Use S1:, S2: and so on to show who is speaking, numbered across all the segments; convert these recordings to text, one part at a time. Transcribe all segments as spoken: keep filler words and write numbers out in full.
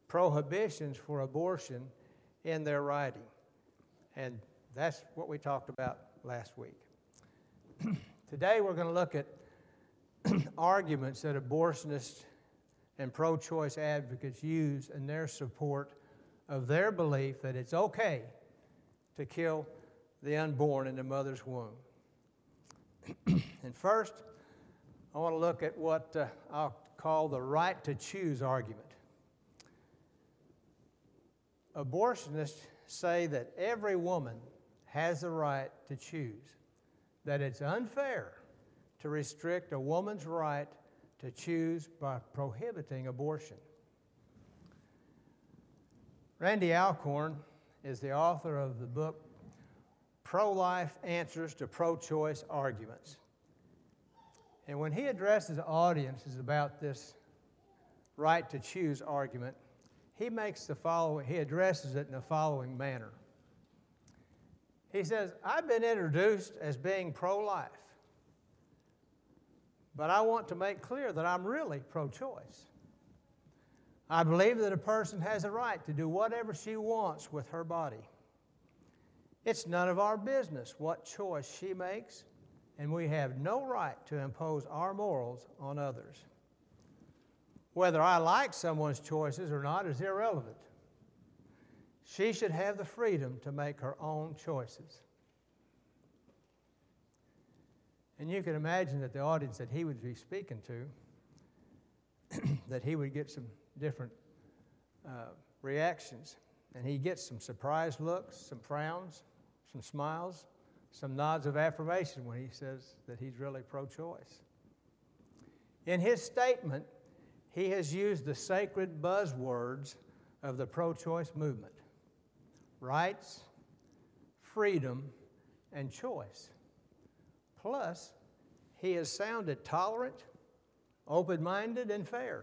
S1: prohibitions for abortion in their writing. And that's what we talked about last week. Today we're going to look at arguments that abortionists and pro-choice advocates use in their support of their belief that it's okay to kill the unborn in the mother's womb. And first, I want to look at what uh, I'll call the right to choose argument. Abortionists say that every woman has the right to choose, that it's unfair to restrict a woman's right to choose by prohibiting abortion. Randy Alcorn is the author of the book Pro-Life Answers to Pro-Choice Arguments. And when he addresses audiences about this right to choose argument, he makes the following, he addresses it in the following manner. He says, I've been introduced as being pro-life, but I want to make clear that I'm really pro-choice. I believe that a person has a right to do whatever she wants with her body. It's none of our business what choice she makes, and we have no right to impose our morals on others. Whether I like someone's choices or not is irrelevant. She should have the freedom to make her own choices. And you can imagine that the audience that he would be speaking to, that he would get some different uh, reactions. And he gets some surprised looks, some frowns, some smiles, some nods of affirmation when he says that he's really pro-choice. In his statement, he has used the sacred buzzwords of the pro-choice movement: rights, freedom, and choice. Plus, he has sounded tolerant, open-minded, and fair.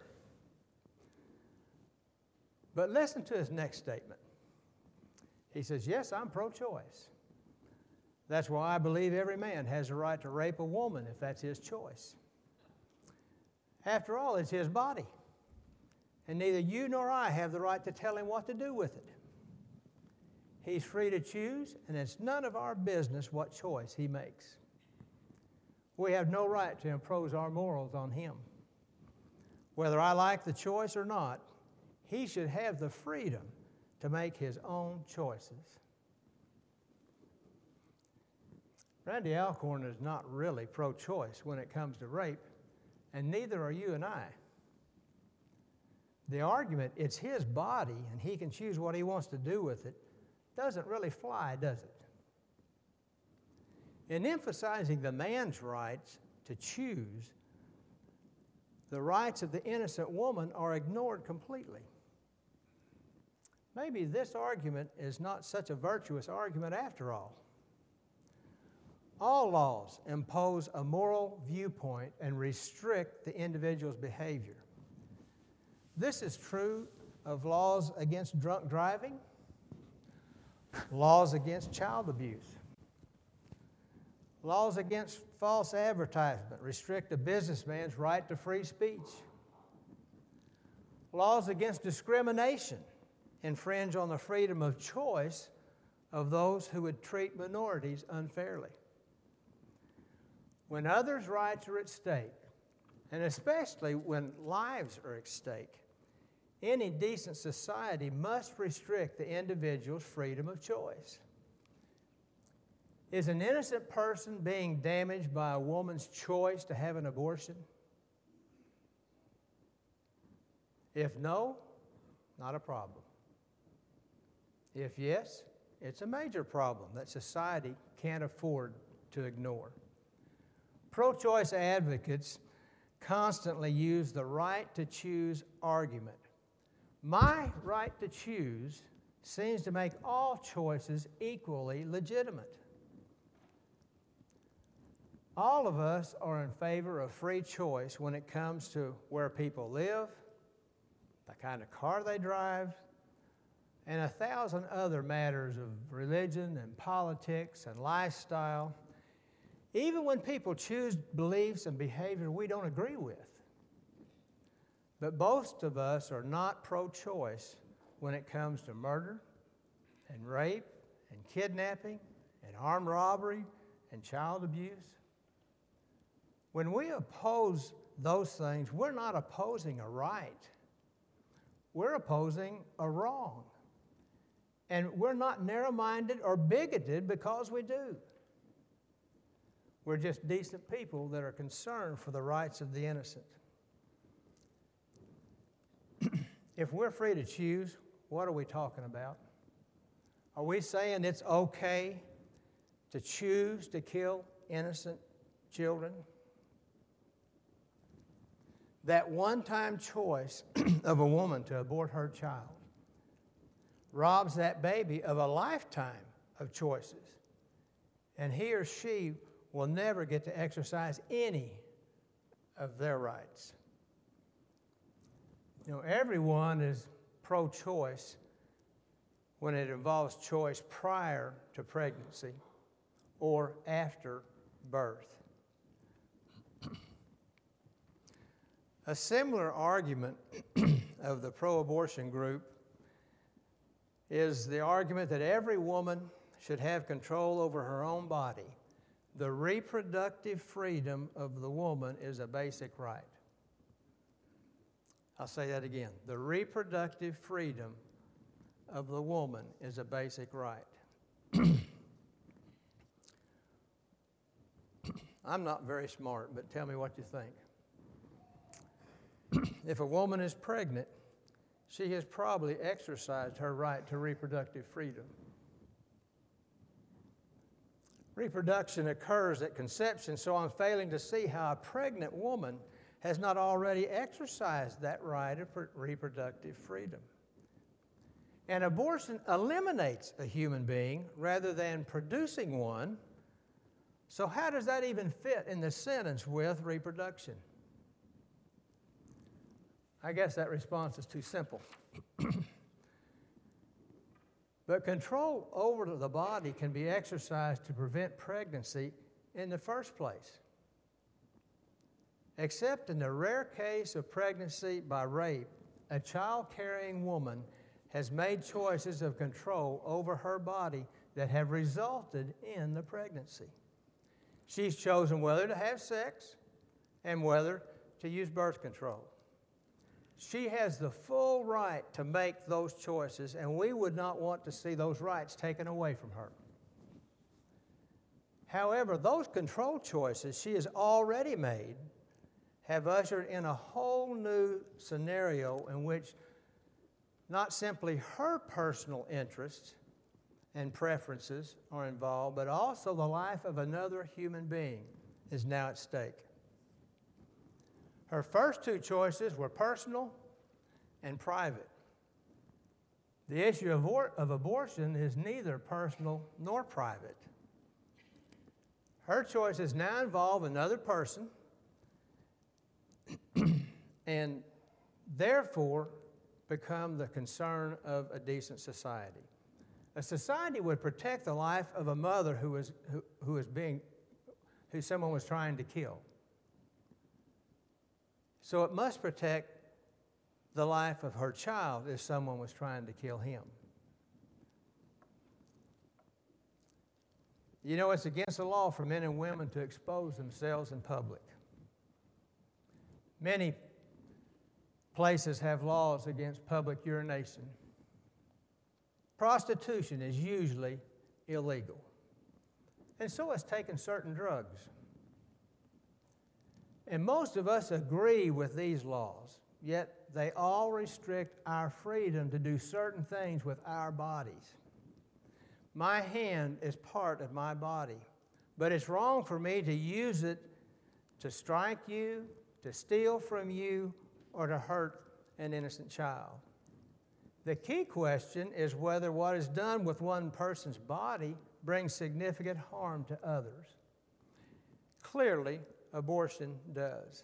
S1: But listen to his next statement. He says, yes, I'm pro-choice. That's why I believe every man has a right to rape a woman if that's his choice. After all, it's his body, and neither you nor I have the right to tell him what to do with it. He's free to choose, and it's none of our business what choice he makes. We have no right to impose our morals on him. Whether I like the choice or not, he should have the freedom to make his own choices. Randy Alcorn is not really pro-choice when it comes to rape, and neither are you and I. The argument, it's his body and he can choose what he wants to do with it, doesn't really fly, does it? In emphasizing the man's rights to choose, the rights of the innocent woman are ignored completely. Maybe this argument is not such a virtuous argument after all. All laws impose a moral viewpoint and restrict the individual's behavior. This is true of laws against drunk driving, laws against child abuse, laws against false advertisement restrict a businessman's right to free speech, laws against discrimination infringe on the freedom of choice of those who would treat minorities unfairly. When others' rights are at stake, and especially when lives are at stake, any decent society must restrict the individual's freedom of choice. Is an innocent person being damaged by a woman's choice to have an abortion? If no, not a problem. If yes, it's a major problem that society can't afford to ignore. Pro-choice advocates constantly use the right to choose argument. My right to choose seems to make all choices equally legitimate. All of us are in favor of free choice when it comes to where people live, the kind of car they drive, and a thousand other matters of religion and politics and lifestyle, even when people choose beliefs and behavior we don't agree with. But most of us are not pro-choice when it comes to murder and rape and kidnapping and armed robbery and child abuse. When we oppose those things, we're not opposing a right. We're opposing a wrong. And we're not narrow-minded or bigoted because we do. We're just decent people that are concerned for the rights of the innocent. If we're free to choose, what are we talking about? Are we saying it's okay to choose to kill innocent children? That one-time choice of a woman to abort her child robs that baby of a lifetime of choices, and he or she will never get to exercise any of their rights. You know, everyone is pro-choice when it involves choice prior to pregnancy or after birth. A similar argument of the pro-abortion group is the argument that every woman should have control over her own body. The reproductive freedom of the woman is a basic right. I'll say that again. The reproductive freedom of the woman is a basic right. I'm not very smart, but tell me what you think. If a woman is pregnant, she has probably exercised her right to reproductive freedom. Reproduction occurs at conception, so I'm failing to see how a pregnant woman has not already exercised that right of reproductive freedom. And abortion eliminates a human being rather than producing one. So how does that even fit in the sentence with reproduction? I guess that response is too simple. But control over the body can be exercised to prevent pregnancy in the first place. Except in the rare case of pregnancy by rape, a child-carrying woman has made choices of control over her body that have resulted in the pregnancy. She's chosen whether to have sex and whether to use birth control. She has the full right to make those choices, and we would not want to see those rights taken away from her. However, those control choices she has already made have ushered in a whole new scenario in which not simply her personal interests and preferences are involved, but also the life of another human being is now at stake. Her first two choices were personal and private. The issue of, or- of abortion is neither personal nor private. Her choices now involve another person and therefore become the concern of a decent society. A society would protect the life of a mother who is, who, who is being, who someone was trying to kill. So it must protect the life of her child if someone was trying to kill him. You know, it's against the law for men and women to expose themselves in public. Many places have laws against public urination. Prostitution is usually illegal. And so is taking certain drugs. And most of us agree with these laws, yet they all restrict our freedom to do certain things with our bodies. My hand is part of my body, but it's wrong for me to use it to strike you, to steal from you, or to hurt an innocent child. The key question is whether what is done with one person's body brings significant harm to others. Clearly, abortion does.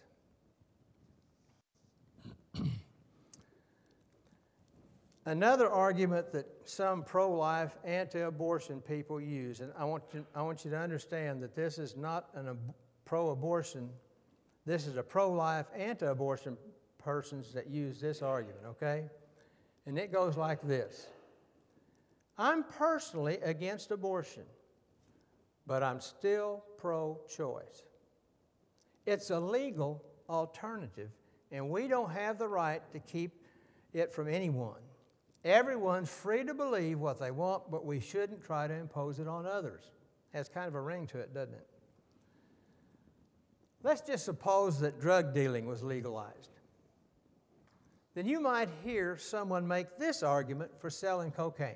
S1: Another argument that some pro-life, anti-abortion people use, and I want you, I want you to understand that this is not a ab- pro-abortion, this is a pro-life, anti-abortion persons that use this argument, okay? And it goes like this. I'm personally against abortion, but I'm still pro-choice. It's a legal alternative, and we don't have the right to keep it from anyone. Everyone's free to believe what they want, but we shouldn't try to impose it on others. Has kind of a ring to it, doesn't it? Let's just suppose that drug dealing was legalized. Then you might hear someone make this argument for selling cocaine.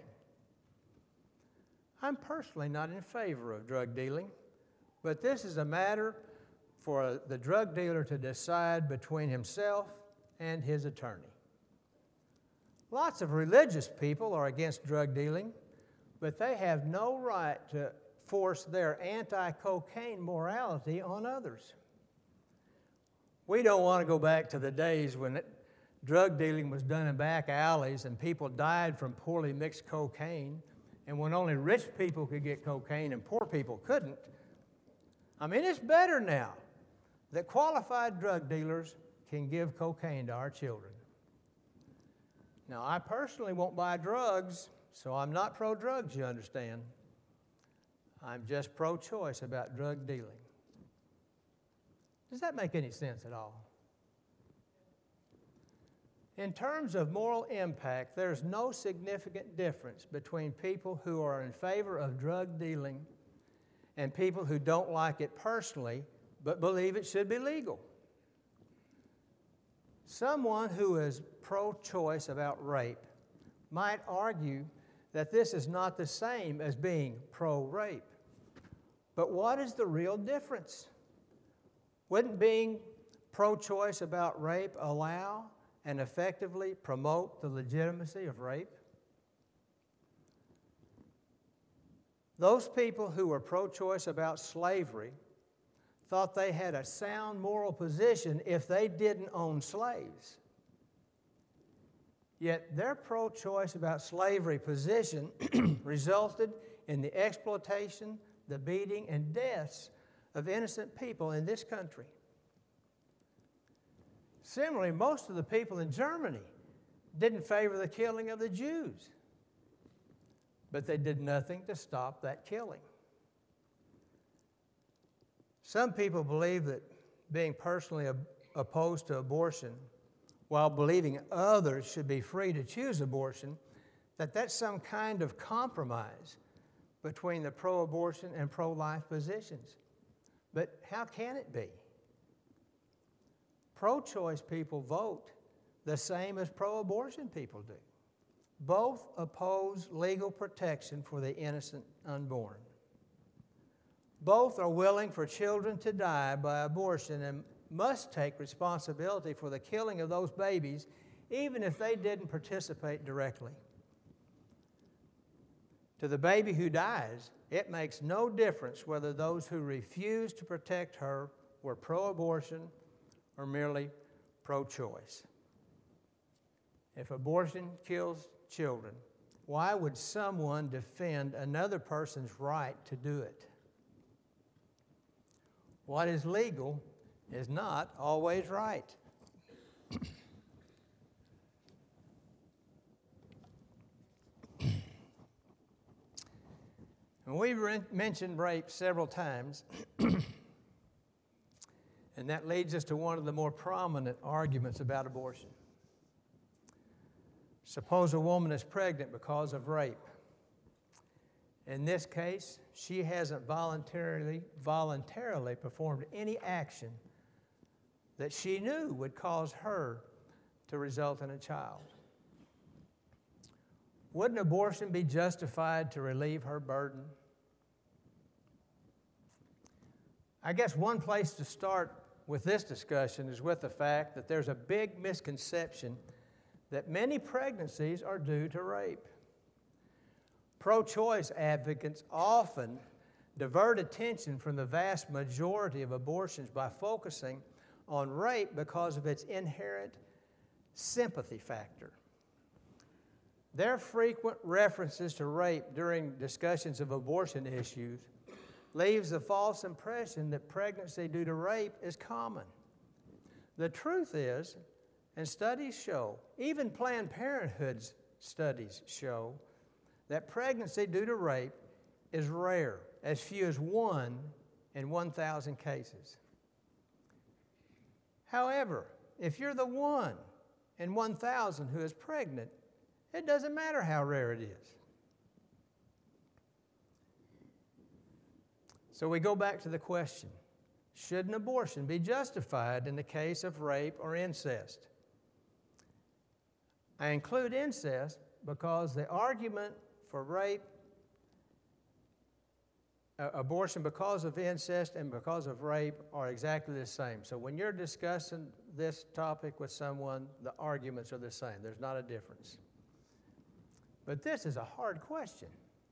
S1: I'm personally not in favor of drug dealing, but this is a matter for the drug dealer to decide between himself and his attorney. Lots of religious people are against drug dealing, but they have no right to force their anti-cocaine morality on others. We don't want to go back to the days when it, drug dealing was done in back alleys and people died from poorly mixed cocaine, and when only rich people could get cocaine and poor people couldn't. I mean, it's better now that qualified drug dealers can give cocaine to our children. Now, I personally won't buy drugs, so I'm not pro-drugs, you understand. I'm just pro-choice about drug dealing. Does that make any sense at all? In terms of moral impact, there's no significant difference between people who are in favor of drug dealing and people who don't like it personally but believe it should be legal. Someone who is pro-choice about rape might argue that this is not the same as being pro-rape. But what is the real difference? Wouldn't being pro-choice about rape allow and effectively promote the legitimacy of rape? Those people who were pro-choice about slavery thought they had a sound moral position if they didn't own slaves. Yet their pro-choice about slavery position resulted in the exploitation, the beating, and deaths of innocent people in this country. Similarly, most of the people in Germany didn't favor the killing of the Jews, but they did nothing to stop that killing. Some people believe that being personally ob- opposed to abortion while believing others should be free to choose abortion, that that's some kind of compromise between the pro-abortion and pro-life positions. But how can it be? Pro-choice people vote the same as pro-abortion people do. Both oppose legal protection for the innocent unborn. Both are willing for children to die by abortion and must take responsibility for the killing of those babies, even if they didn't participate directly. To the baby who dies, it makes no difference whether those who refuse to protect her were pro-abortion or merely pro-choice. If abortion kills children, why would someone defend another person's right to do it? What is legal is not always right. And we've re- mentioned rape several times, and that leads us to one of the more prominent arguments about abortion. Suppose a woman is pregnant because of rape. In this case, she hasn't voluntarily, voluntarily performed any action that she knew would cause her to result in a child. Wouldn't abortion be justified to relieve her burden? I guess one place to start with this discussion is with the fact that there's a big misconception that many pregnancies are due to rape. Pro-choice advocates often divert attention from the vast majority of abortions by focusing on rape because of its inherent sympathy factor. Their frequent references to rape during discussions of abortion issues leaves the false impression that pregnancy due to rape is common. The truth is, And studies show, even Planned Parenthood's studies show, that pregnancy due to rape is rare, as few as one in one thousand cases. However, if you're the one in one thousand who is pregnant, it doesn't matter how rare it is. So we go back to the question, should an abortion be justified in the case of rape or incest? I include incest because the argument for rape, uh, abortion because of incest and because of rape are exactly the same. So when you're discussing this topic with someone, the arguments are the same. There's not a difference. But this is a hard question.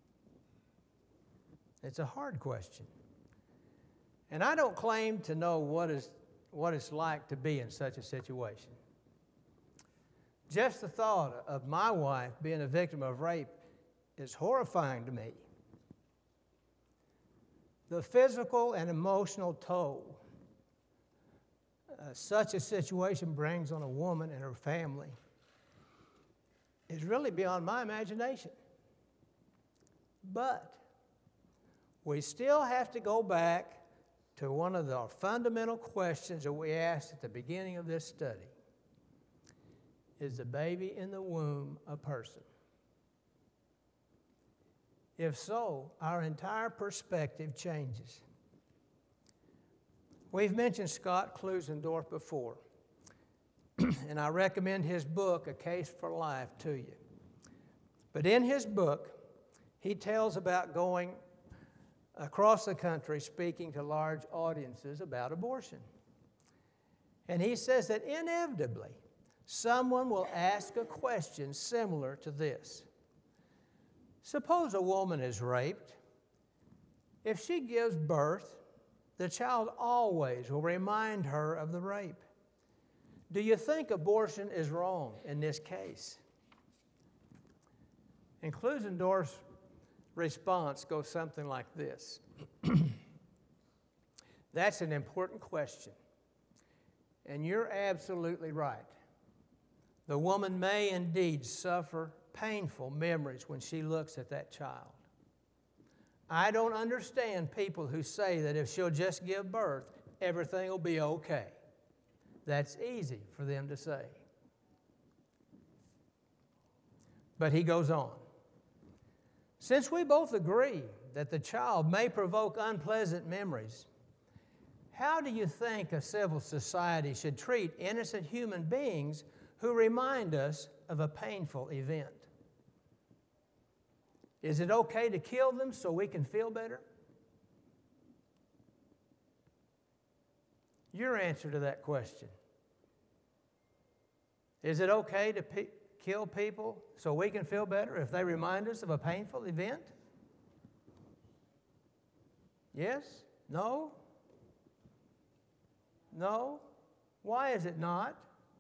S1: It's a hard question. And I don't claim to know what, is, what it's like to be in such a situation. Just the thought of my wife being a victim of rape is horrifying to me. The physical and emotional toll uh, such a situation brings on a woman and her family is really beyond my imagination. But we still have to go back to one of the fundamental questions that we asked at the beginning of this study. Is the baby in the womb a person? If so, our entire perspective changes. We've mentioned Scott Klusendorf before, and I recommend his book, A Case for Life, to you. But in his book, he tells about going across the country speaking to large audiences about abortion. And he says that inevitably, someone will ask a question similar to this. Suppose a woman is raped. If she gives birth, the child always will remind her of the rape. Do you think abortion is wrong in this case? And Klusendorf's response goes something like this. That's an important question. And you're absolutely right. The woman may indeed suffer painful memories when she looks at that child. I don't understand people who say that if she'll just give birth, everything will be okay. That's easy for them to say. But he goes on. Since we both agree that the child may provoke unpleasant memories, how do you think a civil society should treat innocent human beings who remind us of a painful event? Is it okay to kill them so we can feel better? Your answer to that question. Is it okay to pe- kill people so we can feel better if they remind us of a painful event? Yes? No? No? Why is it not?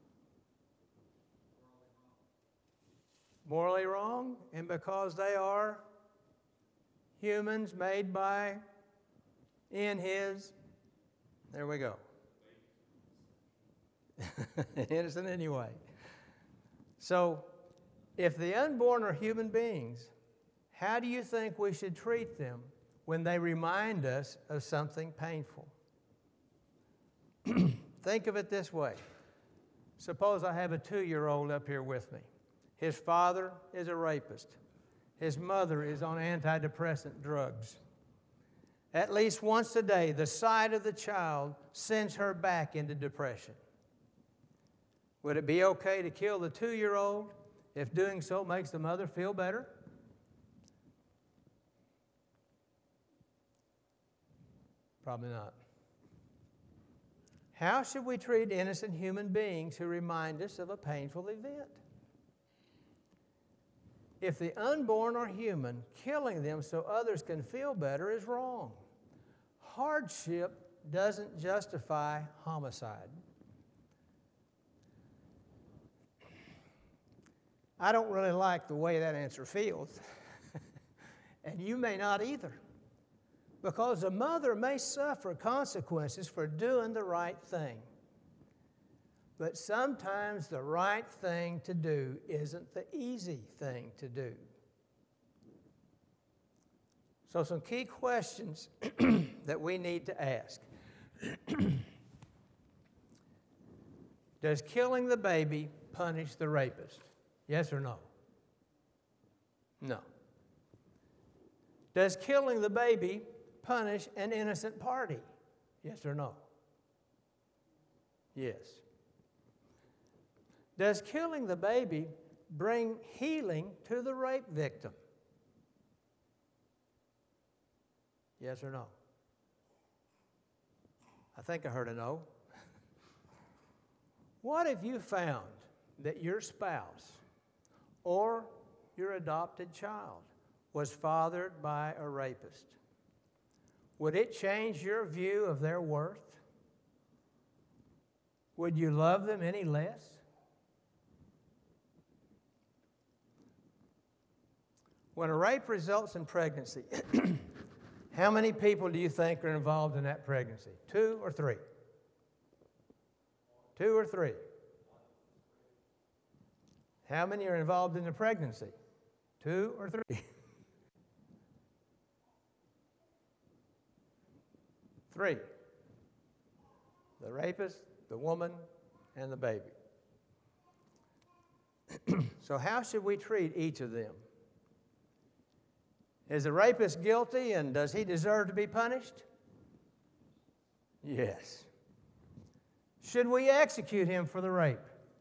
S1: Morally wrong, and because they are humans made by, in His, there we go. Innocent anyway. So, if the unborn are human beings, how do you think we should treat them when they remind us of something painful? Think of it this way. Suppose I have a two-year-old up here with me. His father is a rapist. His mother is on antidepressant drugs. At least once a day, the sight of the child sends her back into depression. Would it be okay to kill the two-year-old if doing so makes the mother feel better? Probably not. How should we treat innocent human beings who remind us of a painful event? If the unborn are human, killing them so others can feel better is wrong. Hardship doesn't justify homicide. I don't really like the way that answer feels, and you may not either, because a mother may suffer consequences for doing the right thing. But sometimes the right thing to do isn't the easy thing to do. So some key questions that we need to ask. Does killing the baby punish the rapist? Yes or no? No. Does killing the baby punish an innocent party? Yes or no? Yes. Does killing the baby bring healing to the rape victim? Yes or no? I think I heard a no. What if you found that your spouse or your adopted child was fathered by a rapist? Would it change your view of their worth? Would you love them any less? When a rape results in pregnancy, how many people do you think are involved in that pregnancy? Two or three? Two or three? How many are involved in the pregnancy? Two or three? Three. The rapist, the woman, and the baby. So how should we treat each of them? Is the rapist guilty, and does he deserve to be punished? Yes. Should we execute him for the rape?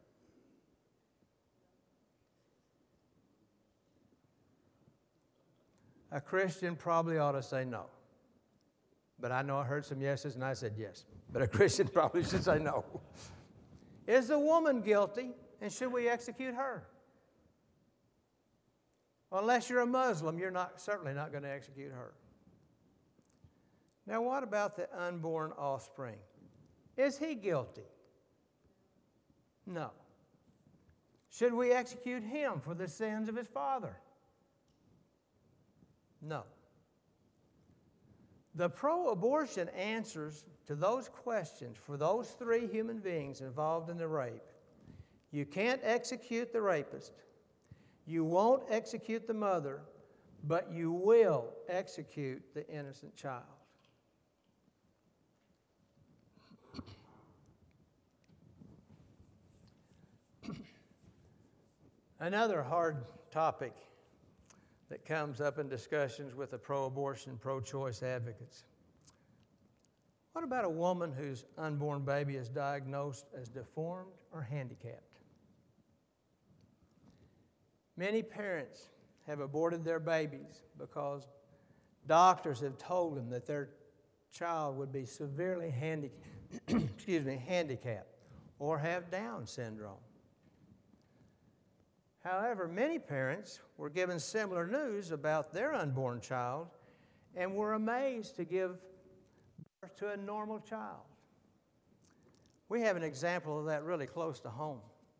S1: A Christian probably ought to say no. But I know I heard some yeses, and I said yes. But a Christian probably should say no. Is the woman guilty, and should we execute her? Well, unless you're a Muslim, you're not, certainly not going to execute her. Now, what about the unborn offspring? Is he guilty? No. Should we execute him for the sins of his father? No. The pro-abortion answers to those questions for those three human beings involved in the rape. You can't execute the rapist. You won't execute the mother, but you will execute the innocent child. Another hard topic that comes up in discussions with the pro-abortion, pro-choice advocates. What about a woman whose unborn baby is diagnosed as deformed or handicapped? Many parents have aborted their babies because doctors have told them that their child would be severely handi- excuse me, handicapped or have Down syndrome. However, many parents were given similar news about their unborn child and were amazed to give birth to a normal child. We have an example of that really close to home.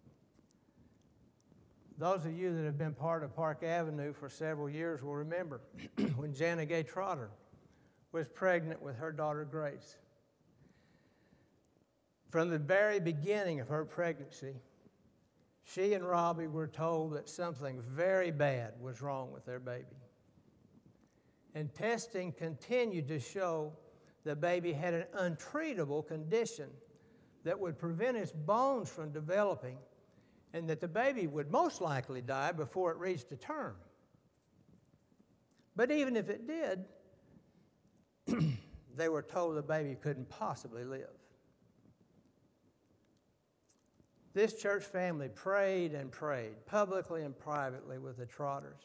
S1: Those of you that have been part of Park Avenue for several years will remember when Jana Gay Trotter was pregnant with her daughter Grace. From the very beginning of her pregnancy, she and Robbie were told that something very bad was wrong with their baby. And testing continued to show the baby had an untreatable condition that would prevent its bones from developing, and that the baby would most likely die before it reached a term. But even if it did, they were told the baby couldn't possibly live. This church family prayed and prayed, publicly and privately, with the Trotters.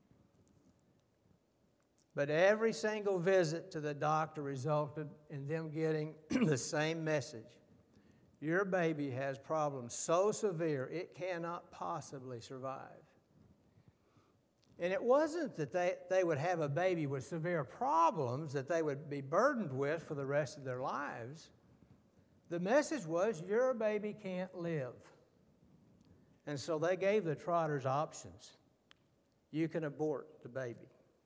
S1: But every single visit to the doctor resulted in them getting the same message. Your baby has problems so severe it cannot possibly survive. And it wasn't that they, they would have a baby with severe problems that they would be burdened with for the rest of their lives. The message was, your baby can't live. And so they gave the Trotters options. You can abort the baby.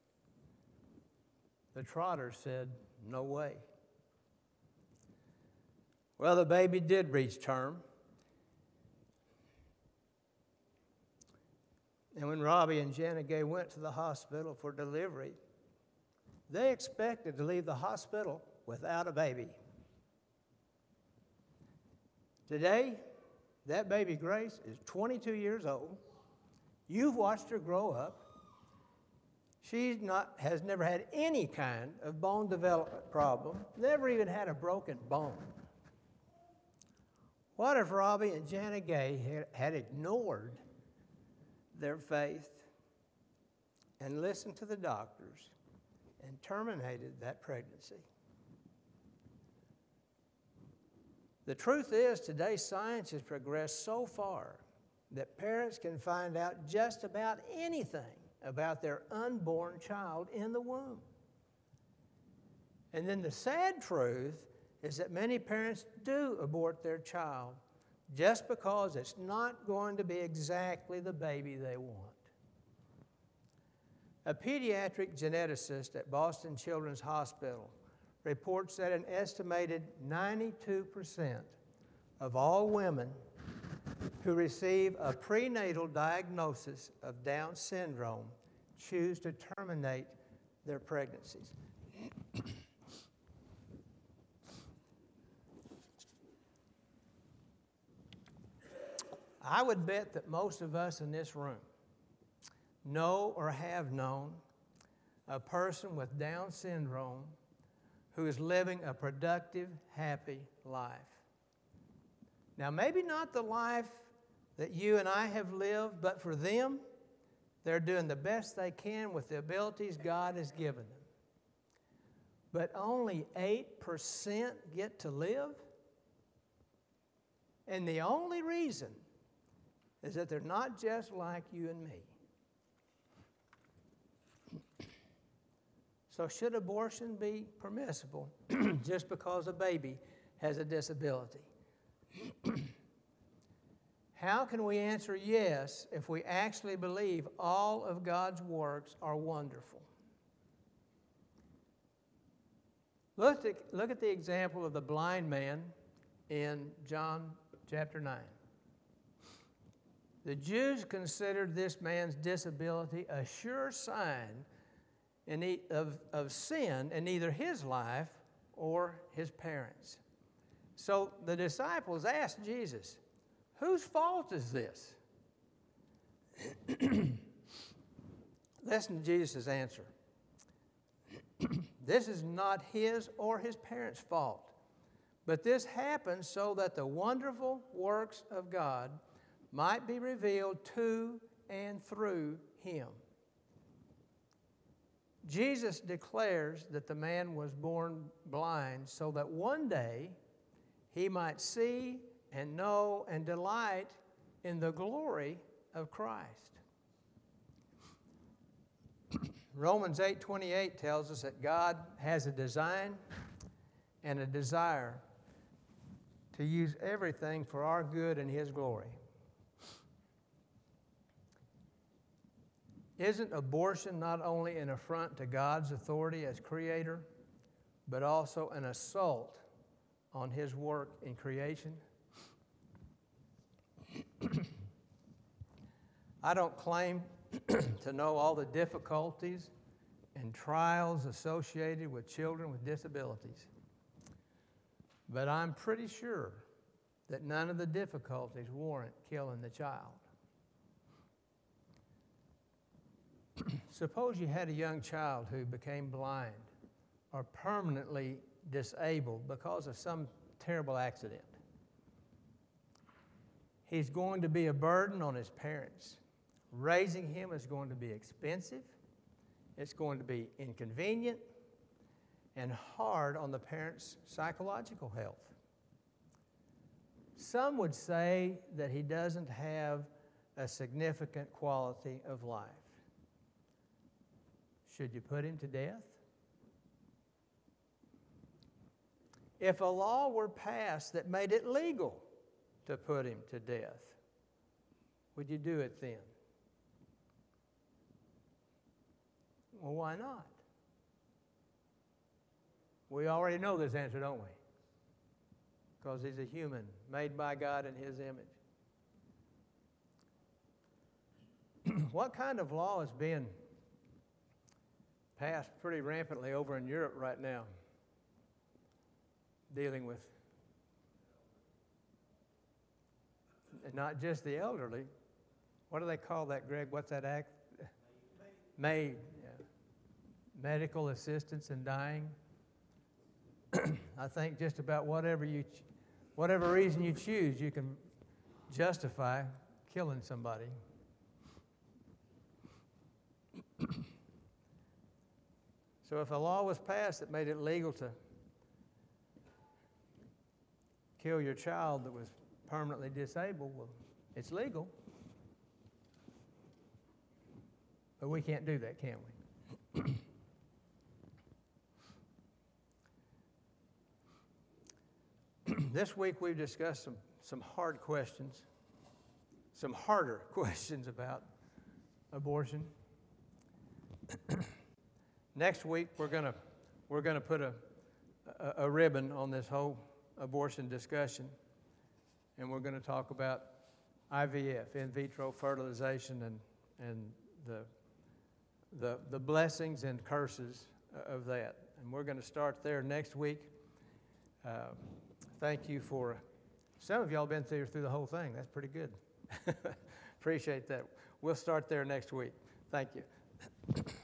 S1: The Trotters said, no way. Well, the baby did reach term, And when Robbie and Jana Gay went to the hospital for delivery, they expected to leave the hospital without a baby. Today, that baby Grace is twenty-two years old. You've watched her grow up. She not, has never had any kind of bone development problem, never even had a broken bone. What if Robbie and Jana Gay had, had ignored their faith and listened to the doctors and terminated that pregnancy? The truth is, today science has progressed so far that parents can find out just about anything about their unborn child in the womb. And then the sad truth is that many parents do abort their child just because it's not going to be exactly the baby they want. A pediatric geneticist at Boston Children's Hospital reports that an estimated ninety-two percent of all women who receive a prenatal diagnosis of Down syndrome choose to terminate their pregnancies. I would bet that most of us in this room know or have known a person with Down syndrome who is living a productive, happy life. Now, maybe not the life that you and I have lived, but for them, they're doing the best they can with the abilities God has given them. But only eight percent get to live. And the only reason is that they're not just like you and me. So should abortion be permissible just because a baby has a disability? How can we answer yes if we actually believe all of God's works are wonderful? Look at, look at the example of the blind man in John chapter nine. The Jews considered this man's disability a sure sign in e- of, of sin in either his life or his parents. So the disciples asked Jesus, whose fault is this? Listen to Jesus' answer. This is not his or his parents' fault, but this happened so that the wonderful works of God might be revealed to and through him. Jesus declares that the man was born blind so that one day he might see and know and delight in the glory of Christ. Romans eight twenty-eight tells us that God has a design and a desire to use everything for our good and his glory. Isn't abortion not only an affront to God's authority as creator, but also an assault on his work in creation? I don't claim to know all the difficulties and trials associated with children with disabilities, but I'm pretty sure that none of the difficulties warrant killing the child. Suppose you had a young child who became blind or permanently disabled because of some terrible accident. He's going to be a burden on his parents. Raising him is going to be expensive. It's going to be inconvenient and hard on the parents' psychological health. Some would say that he doesn't have a significant quality of life. Should you put him to death? If a law were passed that made it legal to put him to death, would you do it then? Well, why not? We already know this answer, don't we? Because he's a human made by God in his image. what kind of law is being passed pretty rampantly over in Europe right now, dealing with not just the elderly? What do they call that, Greg? What's that act? MAID. Yeah. Medical assistance in dying. I think just about whatever you, ch- whatever reason you choose, you can justify killing somebody. So if a law was passed that made it legal to kill your child that was permanently disabled, well, it's legal. But we can't do that, can we? This week we've discussed some, some hard questions, some harder questions about abortion. Next week we're gonna we're gonna put a, a a ribbon on this whole abortion discussion, and we're going to talk about I V F, in vitro fertilization, and and the the the blessings and curses of that. And we're going to start there next week. Uh, thank you for some of y'all been through through the whole thing. That's pretty good. Appreciate that. We'll start there next week. Thank you.